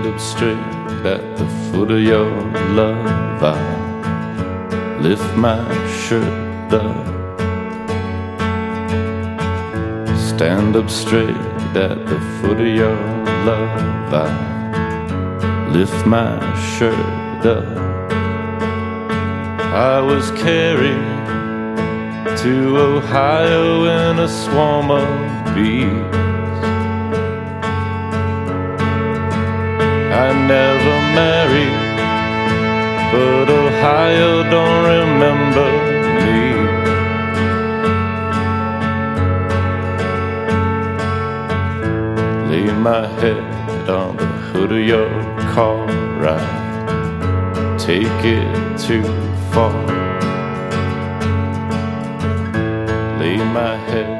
stand up straight at the foot of your love. I lift my shirt up. Stand up straight at the foot of your love. I lift my shirt up. I was carried to Ohio in a swarm of bees. I never married, but Ohio don't remember me. Lay my head on the hood of your car, right? Take it too far. Lay my head